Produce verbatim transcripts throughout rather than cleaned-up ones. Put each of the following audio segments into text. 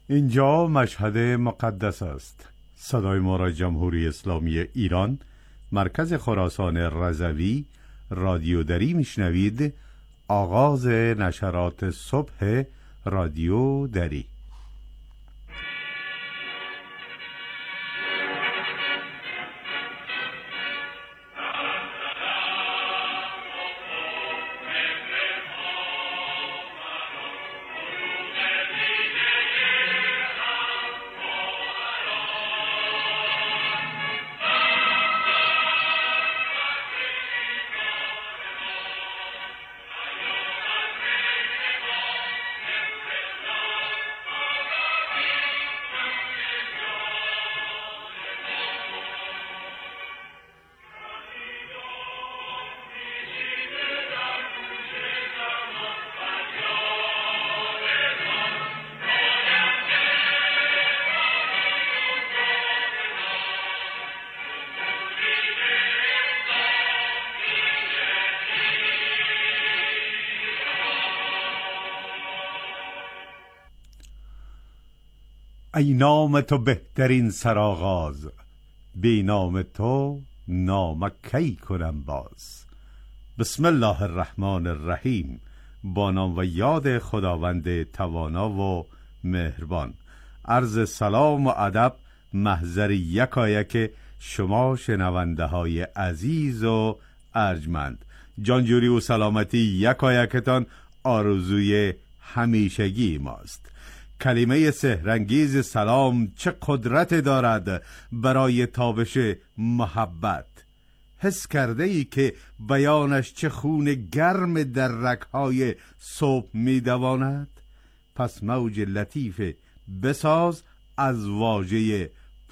اینجا مشهد مقدس است. صدای ما را جمهوری اسلامی ایران، مرکز خراسان رضوی، رادیو دری میشنوید. آغاز نشرات صبح رادیو دری. ای نام تو بهترین سرآغاز، بی نام تو نام کی کنم باز. بسم الله الرحمن الرحیم. با نام و یاد خداوند توانا و مهربان. عرض سلام و ادب محضر یکایک شما شنونده های عزیز و ارجمند. جانجوری و سلامتی یکایکتان آرزوی همیشگی ماست. کلمه سحرانگیز سلام چه قدرت دارد برای تابش محبت. حس کرده ای که بیانش چه خون گرم در رگ‌های صبح می دواند؟ پس موج لطیف بساز از واژه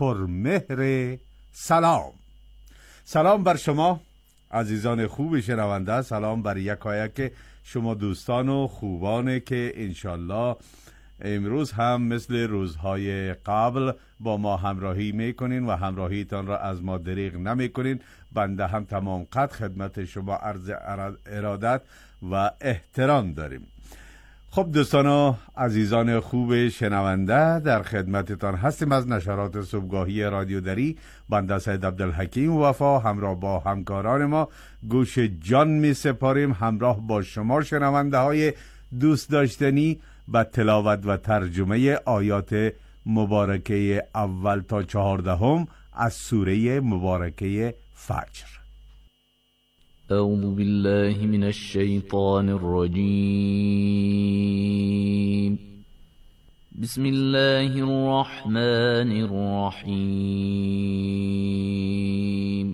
پرمهر سلام. سلام بر شما عزیزان خوب شنونده، سلام بر یکایک شما دوستان و خوبانه که انشالله امروز هم مثل روزهای قبل با ما همراهی میکنین و همراهیتان را از ما دریغ نمیکنین. بنده هم تمام قد خدمت شما عرض ارادت و احترام داریم. خب دوستان و عزیزان خوب شنونده، در خدمتتان هستیم از نشرات صبحگاهی رادیو دری. بنده سید عبدالحکیم وفا همراه با همکاران ما گوش جان می سپاریم همراه با شما شنونده های دوست داشتنی با تلاوت و ترجمه آیات مبارکه اول تا چهاردهم از سوره مبارکه فجر. اعوذ بالله من الشیطان الرجیم. بسم الله الرحمن الرحیم.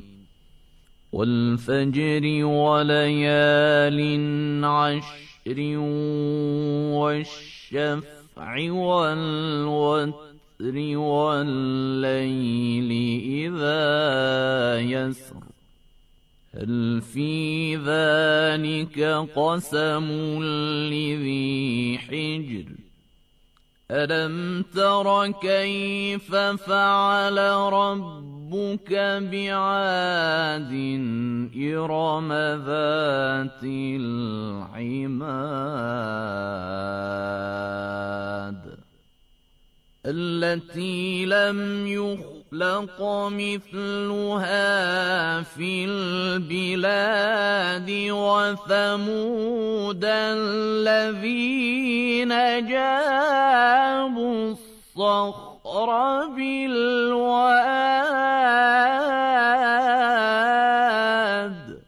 والفجر وليال عشر والشفع والوتر والليل إذا يسر هل في ذلك قسم لذي حجر ألم تر كيف فعل ربك بعاد إرم ذات العماد التي لم يخلق مثلها في البلاد وثمود الذين جابوا الصخر بالواد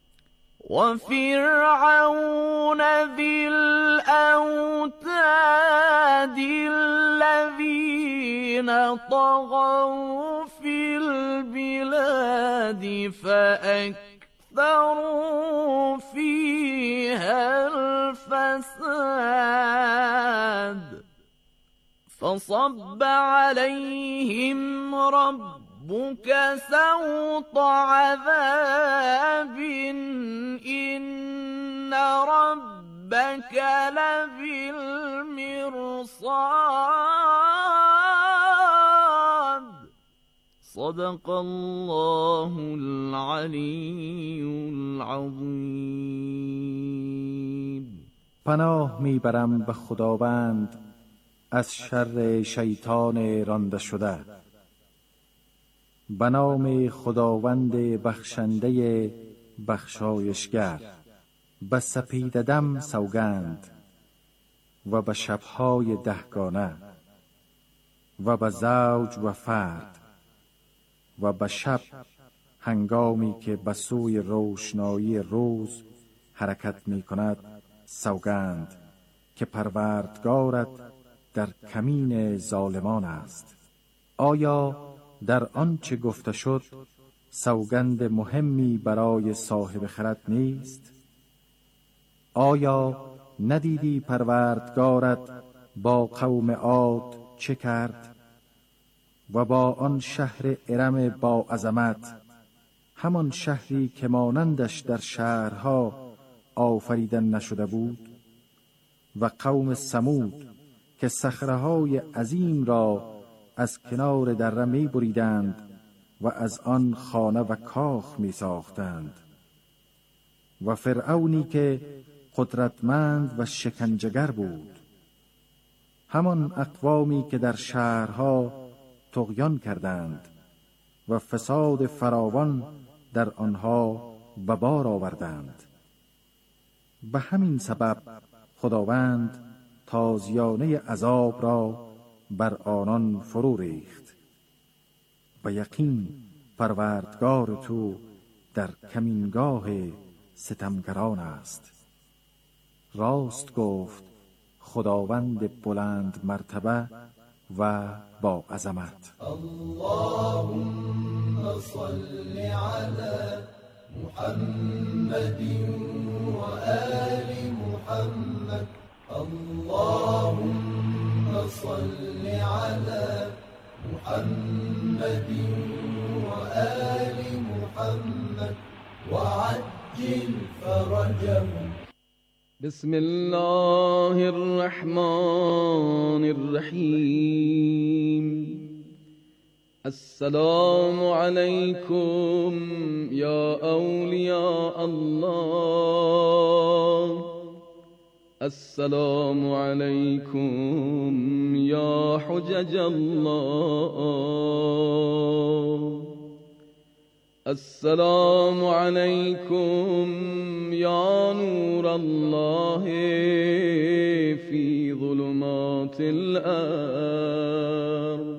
وفرعون ذي الأوتاد الذين طغوا في البلاد فأكثروا فيها الفساد فصب عليهم ربك سوط عذاب إن ربك لبالمرصاد صدق الله العلی العظیم. پناه میبرم به خداوند از شر شیطان رانده شده. به نام خداوند بخشنده بخشایشگر. به سپید دم سوگند و به شبهای دهگانه و به زوج و فرد و به شب هنگامی که به سوی روشنایی روز حرکت می کند سوگند که پروردگارت در کمین ظالمان است. آیا در آنچه گفته شد سوگند مهمی برای صاحب خرد نیست؟ آیا ندیدی پروردگارت با قوم عاد چه کرد و با آن شهر ارم با عظمت، همان شهری که مانندش در شهرها آفریدن نشده بود، و قوم ثمود که صخره‌های عظیم را از کنار دره می بریدند و از آن خانه و کاخ می ساختند، و فرعونی که قدرتمند و شکنجه‌گر بود، همان اقوامی که در شهرها طغیان کردند و فساد فراوان در آنها به بار آوردند. به همین سبب خداوند تازیانه عذاب را بر آنان فرو ریخت. و یقین پروردگار تو در کمینگاه ستمگران است. راست گفت خداوند بلند مرتبه و با عظمت. اللهم صل على محمد و آل محمد. اللهم صل على محمد و آل محمد وعجل فرجهم. بسم الله الرحمن الرحیم. السلام علیکم یا اولیاء الله. السلام علیکم یا حجج الله. السلام علیکم یا نور الله فی ظلمات الارض.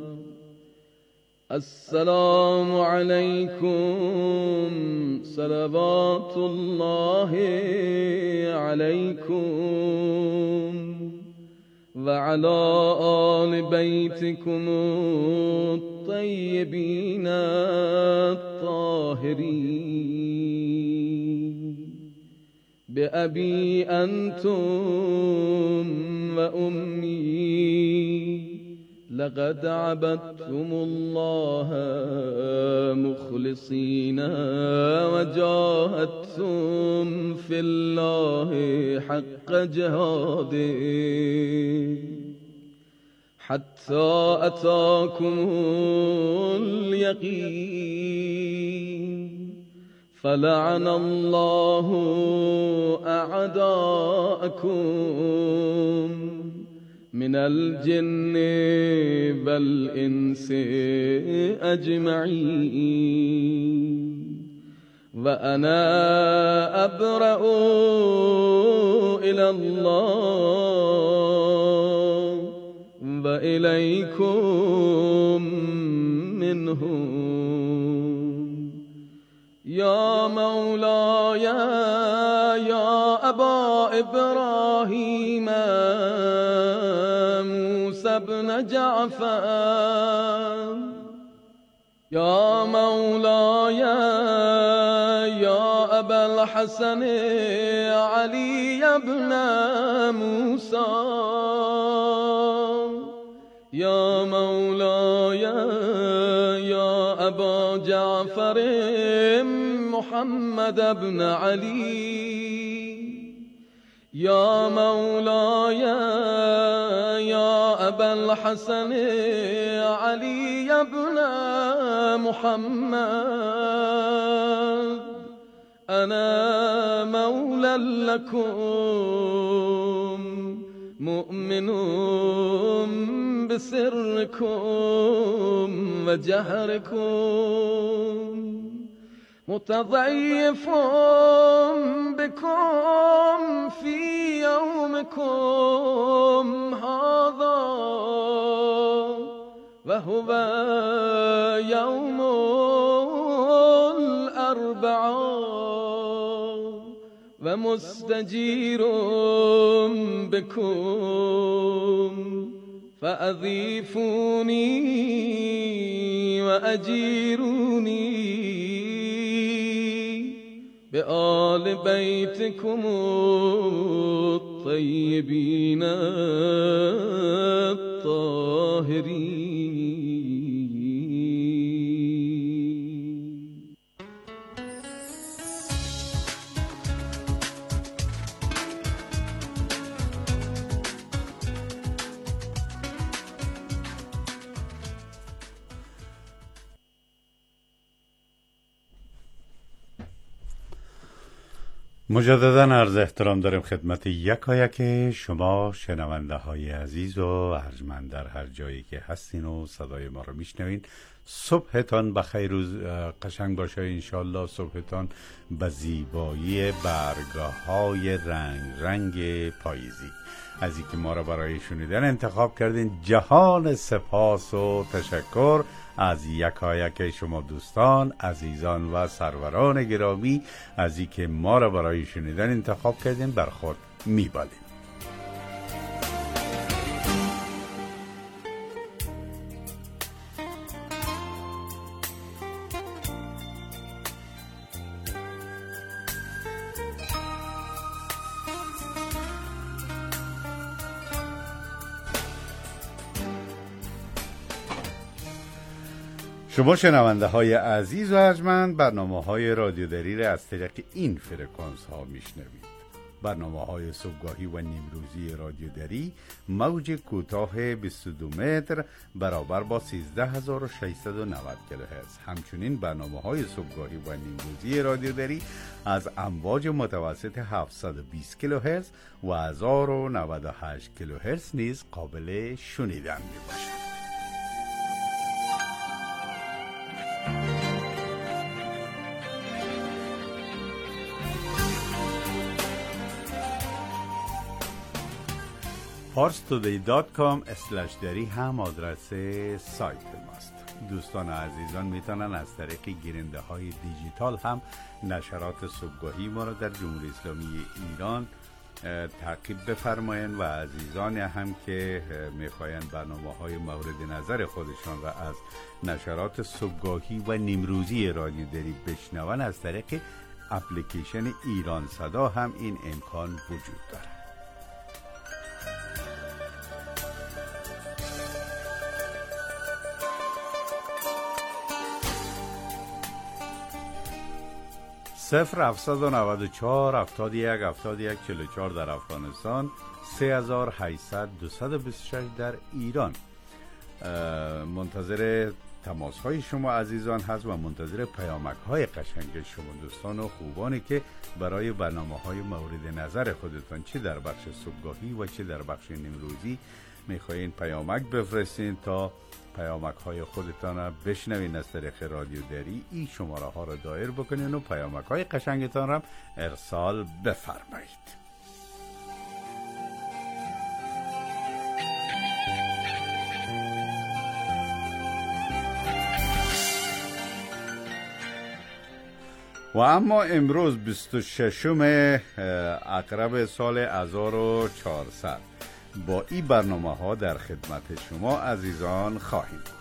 السلام علیکم صلوات الله علیکم و علی آل بیتکم الطیبین الطاهرین. بأبی انتم و امی لقد عبدتم الله مخلصین و جاهدتم فی الله حق جهاده حتی اتاکم الیقین. فلعن الله اعداءکم من الجن والانس اجمعین. و انا ابرأ الی الله و الیکم منهم. یا مولاي یا ابا ابراهیم موسی بن جعفر. یا مولاي یا ابا الحسن علی بن موسی. یا مولاي یا ابا جعفر محمد بن علی. یا مولاي یا ابا الحسن علی بن محمد. انا مولا لكم مؤمنون بسركم وجهركم متضيف بكم في يومكم هذا وهو يوم الأربعاء ومستجير بكم فأضيفوني وأجيروني بآل بيتكم الطيبين الطاهرين. مجددا عرض احترام داریم خدمت یکایک شما شنونده های عزیز و ارجمند در هر جایی که هستین و صدای ما رو میشنوین. صبحتان بخیر و قشنگ باشه انشالله. صبحتان به زیبایی برگه های رنگ رنگ پاییزی. از اینکه ما را برای شنیدن انتخاب کردین جهان سپاس و تشکر از یکایک شما دوستان عزیزان و سروران گرامی. از اینکه ما را برای شنیدن انتخاب کردین بر خود میبالیم. شما شنونده های عزیز و ارجمند برنامه های رادیو دری را از طریق این فرکانس ها میشنوید. برنامه های صبحگاهی و نیمروزی رادیو دری موج کوتاه بیست و دو متر برابر با سیزده هزار و ششصد و نود کیلوهرتز. همچنین برنامه های صبحگاهی و نیمروزی رادیو دری از امواج متوسط هفتصد و بیست کیلوهرتز و هزار و نود و هشت کیلوهرتز نیز قابل شنیدن میباشد. پارس تودی دات کام اسلش دری هم آدرس سایت ماست. دوستان عزیزان میتونن از طریق گیرنده های دیجیتال هم نشرات صبحگاهی ما را در جمهوری اسلامی ایران تعقیب بفرمایند و عزیزان هم که میخواین برنامه های مورد نظر خودشان را از نشرات صبحگاهی و نیمروزی رادیو دری بشنون از طریق اپلیکیشن ایران صدا هم این امکان وجود دارد. صفر هفتصد و نود و چهار هفتاد و یک هفتاد و یک چهل و چهار در افغانستان، سه هزار و هشتصد دویست و بیست و شش در ایران. منتظر تماس های شما عزیزان هست و منتظر پیامک های قشنگ شما دوستان و خوبانی که برای برنامه های مورد نظر خودتان چه در بخش صبحگاهی و چه در بخش نیمروزی میخواین پیامک بفرستین تا پیامک های خودتان را بشنوین از طریق رادیو دری. این شماره ها را دایر بکنین و پیامک های قشنگتان را ارسال بفرمایید. و اما امروز بیست و ششم عقرب سال هزار و چهارصد با این برنامه ها در خدمت شما عزیزان خواهیم بود.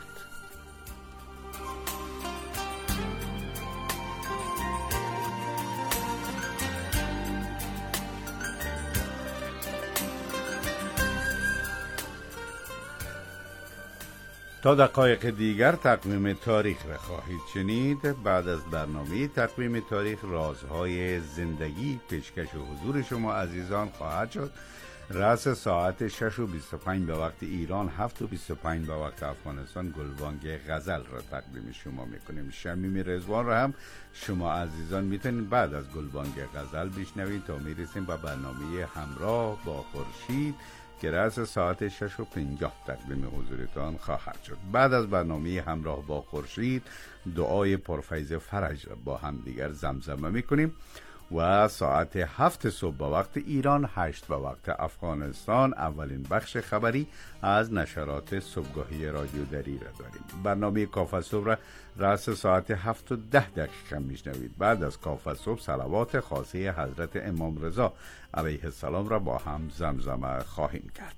تا دقایق دیگر تقویم تاریخ را خواهید شنید. بعد از برنامه تقویم تاریخ رازهای زندگی پیشکش و حضور شما عزیزان خواهد شد. رأس ساعت شش و بیست و پنج به وقت ایران، هفت و بیست و پنج به وقت افغانستان گلبانگ غزل را تقدیم شما میکنیم. شمیم رضوان را هم شما عزیزان میتونید بعد از گلبانگ غزل بشنوید تا میرسیم به برنامه همراه با خورشید که رأس ساعت شش و پنجاه تقدیم حضورتان خواهد شد. بعد از برنامه همراه با خورشید دعای پرفیض فرج با هم دیگر زمزمه میکنیم و ساعت هفت صبح با وقت ایران، هشت با وقت افغانستان اولین بخش خبری از نشرات صبحگاهی رادیو دری را داریم. برنامه کافه صبح را رأس ساعت هفت و ده دقیقه میشنوید. بعد از کافه صبح صلوات خاصه حضرت امام رضا علیه السلام را با هم زمزمه خواهیم کرد.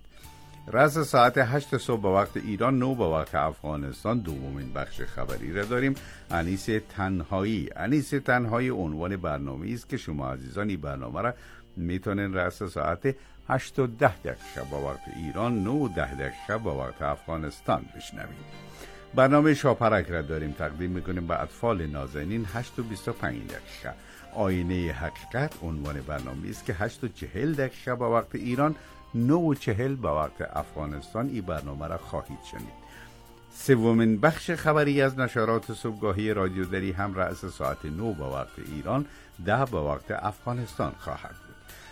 رأس ساعت هشت صبح با وقت ایران، نه با وقت افغانستان دومین بخش خبری را داریم. انیس تنهایی. انیس تنهایی عنوان برنامه است که شما عزیزان این برنامه را میتونین رأس ساعت هشت و ده دقیقه با وقت ایران، نه و ده دقیقه با وقت افغانستان بشنوید. برنامه شاپرک را داریم، تقدیم میکنیم به اطفال نازنین هشت و بیست و پنج دقیقه. آینه حقیقت عنوان برنامه است که هشت و چهل دقیقه با وقت ایران، نه و چهل با وقت افغانستان این برنامه را خواهید شنید. سومین بخش خبری از نشرات صبحگاهی رادیو دری هم رأس ساعت نه با وقت ایران، ده با وقت افغانستان خواهد بود.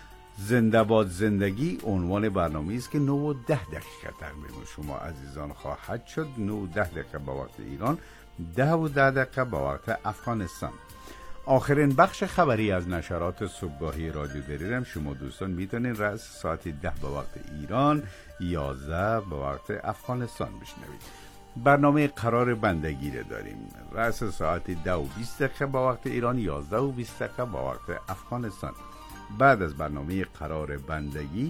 زنده باد زندگی عنوان برنامه است که نه و ده دقیقه تقدیم شما عزیزان خواهد شد. نه و ده دقیقه با وقت ایران، ده و ده دقیقه با وقت افغانستان. آخرین بخش خبری از نشرات صبحگاهی رادیو دری هم شما دوستان میتونید رأس ساعت ده با وقت ایران، یازده با وقت افغانستان بشنوید. برنامه قرار بندگی را داریم، رأس ساعت ده و بیست دقیقه با وقت ایران، یازده و بیست دقیقه با وقت افغانستان. بعد از برنامه قرار بندگی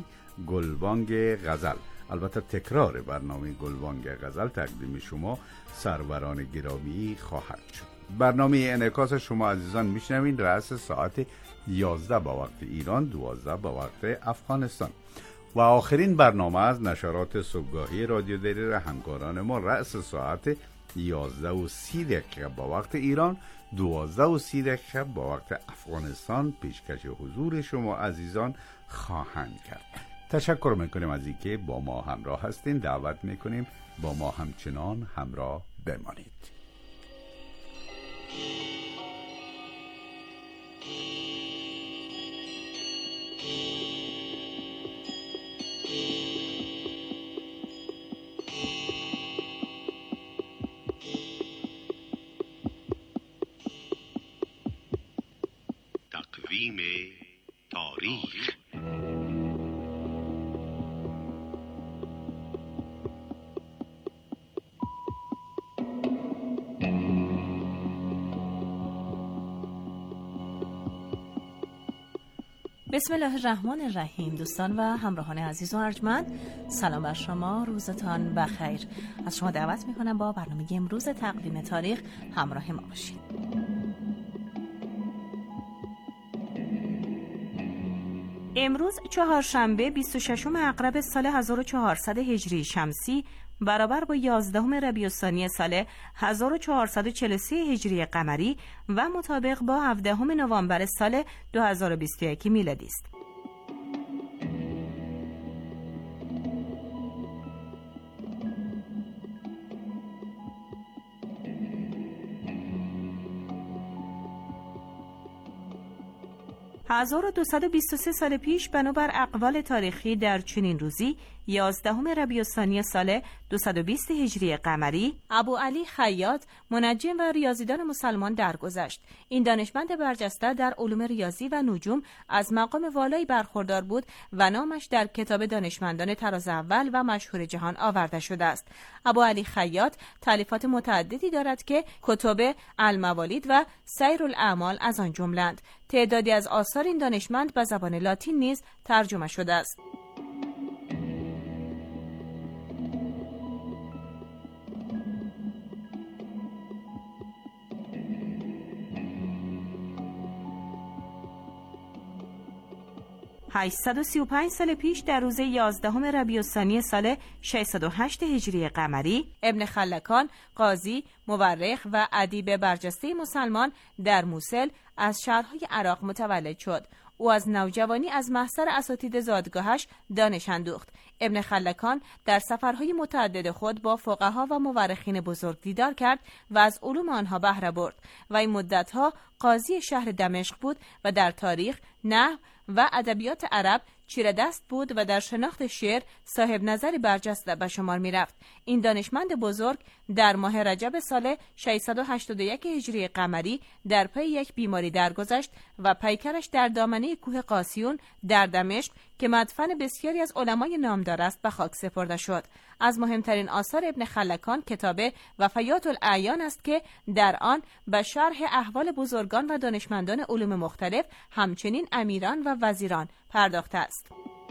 گلبانگ غزل، البته تکرار برنامه گلبانگ غزل تقدیم شما سروران گرامی خواهد شد. برنامه انعکاس شما عزیزان میشنوین رأس ساعت یازده با وقت ایران، دوازده با وقت افغانستان. و آخرین برنامه از نشرات صبحگاهی رادیو دری را همکاران ما رأس ساعت یازده و سی دقیقه با وقت ایران، دوازده و سی دقیقه با وقت افغانستان پیشکش حضور شما عزیزان خواهند کرد. تشکر میکنیم از اینکه با ما همراه هستین. دعوت میکنیم با ما همچنان همراه بمانید. تقویم تاریخ. بسم الله الرحمن الرحیم. دوستان و همراهان عزیز و ارجمند، سلام بر شما، روزتان بخیر. از شما دعوت میکنم با برنامه امروز تقویم تاریخ همراه ما باشید. امروز چهارشنبه بیست و ششم عقرب سال هزار و چهارصد هجری شمسی برابر با یازدهم ربیع الثانی سال هزار و چهارصد و چهل و سه هجری قمری و مطابق با هفدهم نوامبر سال دو هزار و بیست و یک میلادی است. هزار و دویست و بیست و سه سال پیش بنابر اقوال تاریخی در چنین روزی یازدهم ربیع الثانی سال دویست و بیست هجری قمری ابو علی خیاط منجم و ریاضیدان مسلمان درگذشت. این دانشمند برجسته در علوم ریاضی و نجوم از مقام والایی برخوردار بود و نامش در کتاب دانشمندان طراز اول و مشهور جهان آورده شده است. ابو علی خیاط تالیفات متعددی دارد که کتب الموالید و سیر الاعمال از آن جملند. تعدادی از آثار این دانشمند به زبان لاتین نیز ترجمه شده است. هشتصد و سی و پنج سال پیش در روز یازدهم ربیع الثانی سال ششصد و هشت هجری قمری ابن خلکان قاضی، مورخ و ادیب برجسته مسلمان در موصل از شهرهای عراق متولد شد. او از نوجوانی از محضر اساتید زادگاهش دانش اندوخت. ابن خلکان در سفرهای متعدد خود با فقها و مورخین بزرگ دیدار کرد و از علوم آنها بهره برد و این مدتها قاضی شهر دمشق بود و در تاریخ، نحو و ادبیات عرب چیره دست بود و در شناخت شعر صاحب نظری برجسته به شمار می رفت. این دانشمند بزرگ در ماه رجب سال ششصد و هشتاد و یک هجری قمری در پی یک بیماری درگذشت و پیکرش در دامنه کوه قاسیون در دمشق که مدفن بسیاری از علمای نامدار است به خاک سپرده شد. از مهمترین آثار ابن خلکان کتاب وفیات الاعیان است که در آن به شرح احوال بزرگان و دانشمندان علوم مختلف همچنین امیران و وزیران پرداخته است.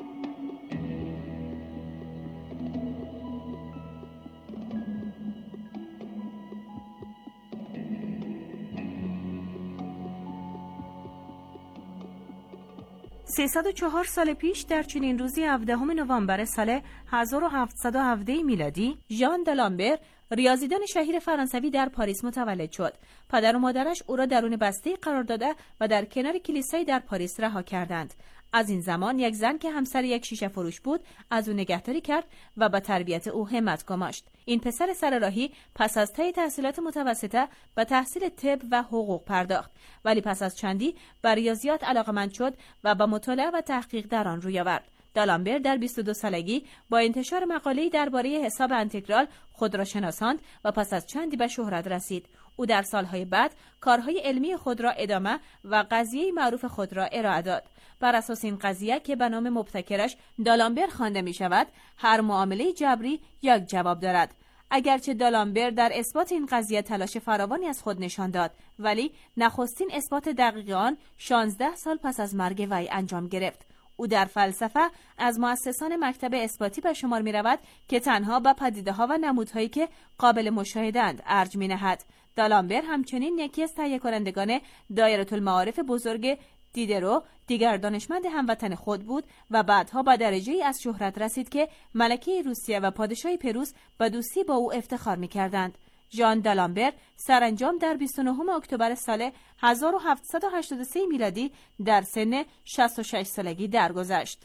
سیصد و چهار سال پیش در چنین روزی هفدهم نوامبر سال هزار و هفتصد و هفده میلادی ژان دلامبر ریاضیدان شهیر فرانسوی در پاریس متولد شد. پدر و مادرش او را درون بسته‌ای قرار داده و در کنار کلیسایی در پاریس رها کردند. از این زمان یک زن که همسر یک شیشه فروش بود از او نگهداری کرد و به تربیت او همت گماشت. این پسر سرراهی پس از طی تحصیلات متوسطه به تحصیل طب و حقوق پرداخت، ولی پس از چندی به ریاضیات علاقه‌مند شد و به مطالعه و تحقیق در آن روی آورد. دالامبر در بیست و دو سالگی با انتشار مقاله‌ای درباره حساب انتگرال خود را شناساند و پس از چندی به شهرت رسید. او در سالهای بعد کارهای علمی خود را ادامه و قضیه معروف خود را ارائه داد. بر اساس این قضیه که به نام مبتکرش دالامبر خوانده می شود، هر معامله جبری یک جواب دارد. اگرچه دالامبر در اثبات این قضیه تلاش فراوانی از خود نشان داد، ولی نخستین اثبات دقیق آن شانزده سال پس از مرگ وی انجام گرفت. او در فلسفه از مؤسسان مکتب اثباتی به شمار می رود که تنها به پدیده‌ها و نمودهایی که قابل مشاهده‌اند ارج می نهد. دالامبر همچنین یکی از تهیه کنندگان دایره المعارف بزرگ دیدرو دیگر دانشمند هموطن خود بود و بعدها به درجه‌ای از شهرت رسید که ملکه روسیه و پادشاه پروس به دوستی با او افتخار می‌کردند. ژان دالامبر سرانجام در بیست و نهم اکتبر سال هزار و هفتصد و هشتاد و سه میلادی در سن شصت و شش سالگی درگذشت.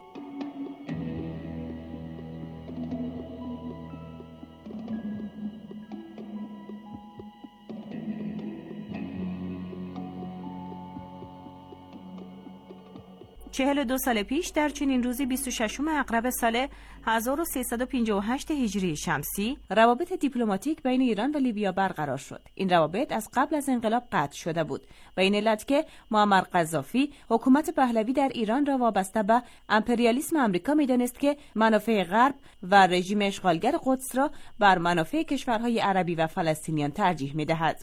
چهل و دو سال پیش در چنین روزی بیست و ششم اغرب سال هزار و سیصد و پنجاه و هشت هجری شمسی روابط دیپلماتیک بین ایران و لیبیا برقرار شد. این روابط از قبل از انقلاب قطع شده بود و این علت که معمر قذافی حکومت پهلوی در ایران را وابسته به امپریالیسم آمریکا می‌دانست که منافع غرب و رژیم اشغالگر قدس را بر منافع کشورهای عربی و فلسطینیان ترجیح می‌دهد.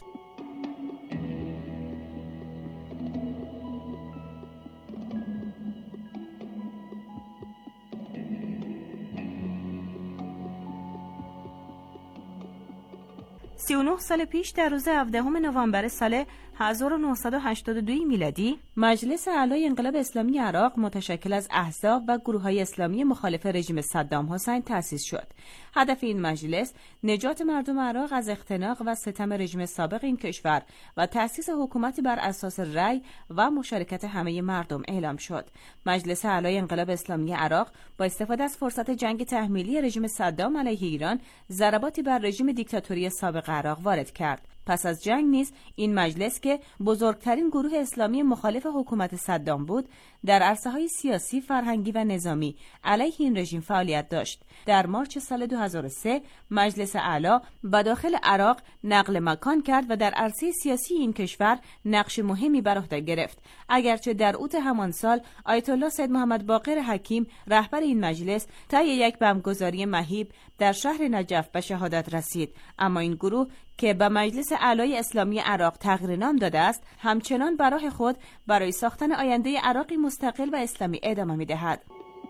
سی و نه سال پیش در روز هفدهم نوامبر سال هزار و نهصد و هشتاد و دو میلادی مجلس اعلای انقلاب اسلامی عراق متشکل از احزاب و گروه‌های اسلامی مخالف رژیم صدام حسین تأسیس شد. هدف این مجلس نجات مردم عراق از اختناق و ستم رژیم سابق این کشور و تأسیس حکومتی بر اساس رأی و مشارکت همه مردم اعلام شد. مجلس اعلای انقلاب اسلامی عراق با استفاده از فرصت جنگ تحمیلی رژیم صدام علیه ایران ضرباتی بر رژیم دیکتاتوری سابق عراق وارد کرد. پس از جنگ نیز این مجلس که بزرگترین گروه اسلامی مخالف حکومت صدام بود، در عرصه‌های سیاسی، فرهنگی و نظامی علیه این رژیم فعالیت داشت. در مارچ سال دو هزار و سه مجلس اعلی به داخل عراق نقل مکان کرد و در عرصه سیاسی این کشور نقش مهمی بر عهده گرفت. اگرچه در اوت همان سال آیت الله سید محمد باقر حکیم رهبر این مجلس طی یک بمبگذاری مهیب در شهر نجف به شهادت رسید، اما این گروه که به مجلس اعلای اسلامی عراق تغییر نام داده است، همچنان به راه خود برای ساختن آینده عراقی مستقل و اسلامی ادامه می‌دهد.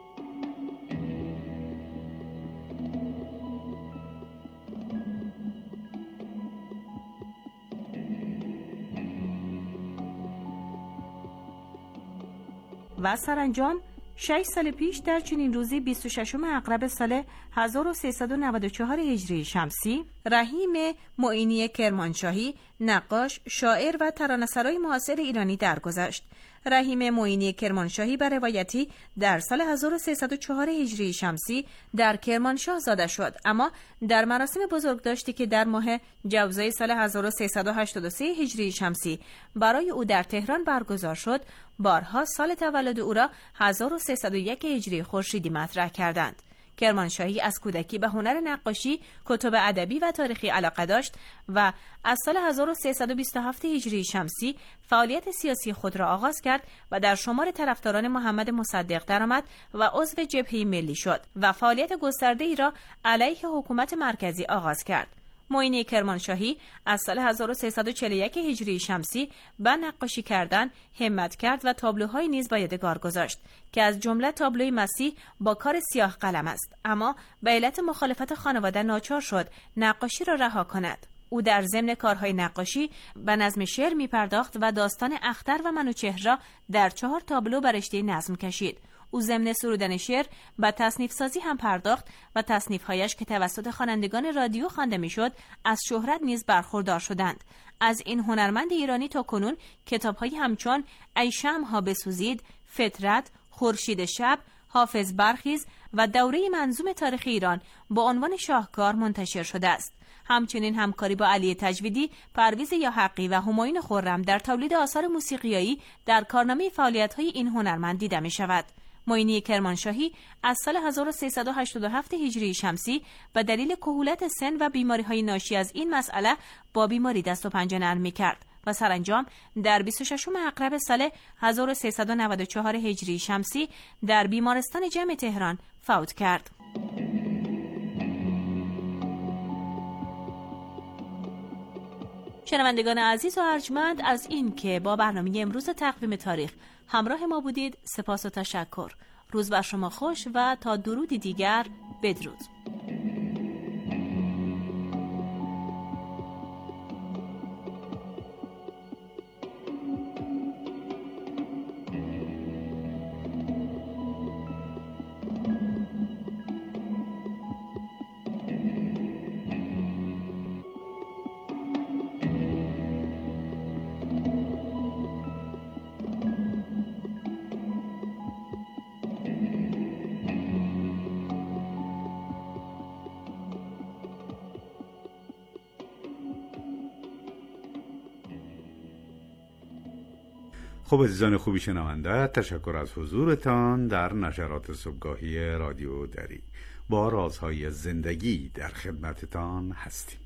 و سرانجام شش سال پیش در چنین روزی بیست و ششم اغرب سال هزار و سیصد و نود و چهار هجری شمسی رحیم معینی کرمانشاهی نقاش، شاعر و ترانه‌سرای معاصر ایرانی درگذشت. رحیم معینی کرمانشاهی به روایتی در سال هزار و سیصد و چهار هجری شمسی در کرمانشاه زاده شد، اما در مراسم بزرگداشتی که در ماه جوزای سال هزار و سیصد و هشتاد و سه هجری شمسی برای او در تهران برگزار شد، بارها سال تولد او را هزار و سیصد و یک هجری خورشیدی مطرح کردند. کرمانشاهی از کودکی به هنر نقاشی، کتب ادبی و تاریخی علاقه داشت و از سال هزار و سیصد و بیست و هفت هجری شمسی فعالیت سیاسی خود را آغاز کرد و در شمار طرفداران محمد مصدق درآمد و عضو جبهه ملی شد و فعالیت گسترده‌ای را علیه حکومت مرکزی آغاز کرد. معینی کرمانشاهی از سال هزار و سیصد و چهل و یک هجری شمسی به نقاشی کردن همت کرد و تابلوهای نیز به یادگار گذاشت که از جمله تابلوی مسیح با کار سیاه قلم است، اما به علت مخالفت خانواده ناچار شد نقاشی را رها کند. او در ضمن کارهای نقاشی به نظم شعر می پرداخت و داستان اختر و منوچهر را در چهار تابلو بر رشته نظم کشید. او ضمن سرودن شعر به تصنیف سازی هم پرداخت و تصنیف‌هایش که توسط خوانندگان رادیو خوانده میشد از شهرت نیز برخوردار شدند. از این هنرمند ایرانی تا کنون کتاب‌هایی همچون ای شمع‌ها بسوزید، فطرت، خورشید شب، حافظ برخیز و دوره منظوم تاریخ ایران با عنوان شاهکار منتشر شده است. همچنین همکاری با علی تجویدی، پرویز یاحقی و همایون خرم در تولید آثار موسیقیایی در کارنامه فعالیت‌های این هنرمند دیده می‌شود. معینی کرمانشاهی از سال هزار و سیصد و هشتاد و هفت هجری شمسی به دلیل کهولت سن و بیماری‌های ناشی از این مسئله با بیماری دست و پنجه نرم می‌کرد و سرانجام در بیست و ششم عقرب سال هزار و سیصد و نود و چهار هجری شمسی در بیمارستان جمع تهران فوت کرد. شنوندگان عزیز و ارجمند، از این که با برنامه امروز تقویم تاریخ همراه ما بودید سپاس و تشکر. روز بر شما خوش و تا درودی دیگر بدرود. خب عزیزان خوبی شنونده، تشکر از حضورتان در نشرات صبحگاهی رادیو دری. با رازهای زندگی در خدمتتان هستیم.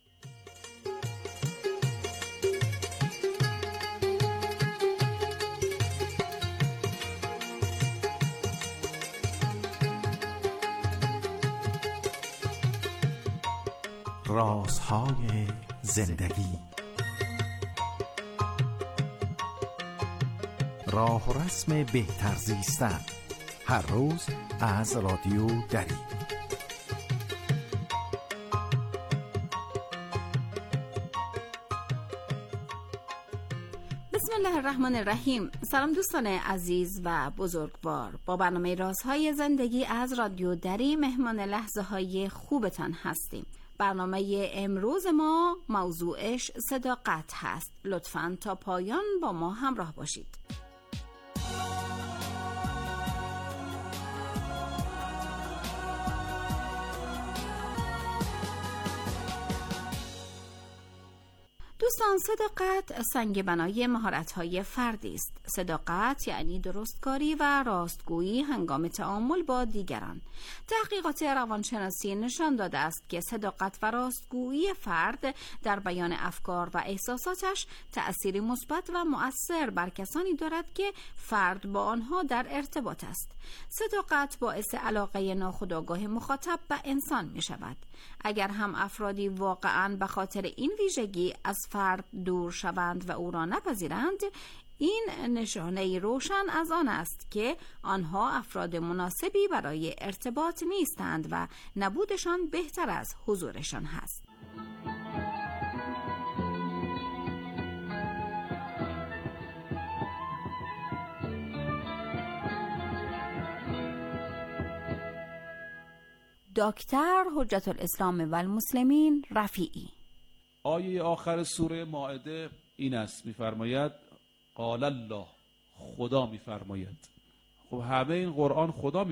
رازهای زندگی، راه و رسم بهتر زیستن، هر روز از رادیو دری. بسم الله الرحمن الرحیم. سلام دوستان عزیز و بزرگوار، با برنامه رازهای زندگی از رادیو دری مهمان لحظه های خوبتان هستیم. برنامه امروز ما موضوعش صداقت هست. لطفاً تا پایان با ما همراه باشید. دوستان، صداقت سنگ بنای مهارت‌های فردی است. صداقت یعنی درستکاری و راستگویی هنگام تعامل با دیگران. تحقیقات روانشناسی نشان داده است که صداقت و راستگویی فرد در بیان افکار و احساساتش تأثیری مثبت و مؤثر بر کسانی دارد که فرد با آنها در ارتباط است. صداقت باعث علاقه ناخودآگاه مخاطب به انسان می شود. اگر هم افرادی واقعاً به خاطر این ویژگی از فرد دور شوند و او را نپذیرند، این نشانه روشن از آن است که آنها افراد مناسبی برای ارتباط نیستند و نبودشان بهتر از حضورشان هست. دکتر حجت الاسلام و المسلمین رفیعی. آیه آخر سوره مائده این است، میفرماید قال الله، خدا میفرماید. خب همه این قرآن خدا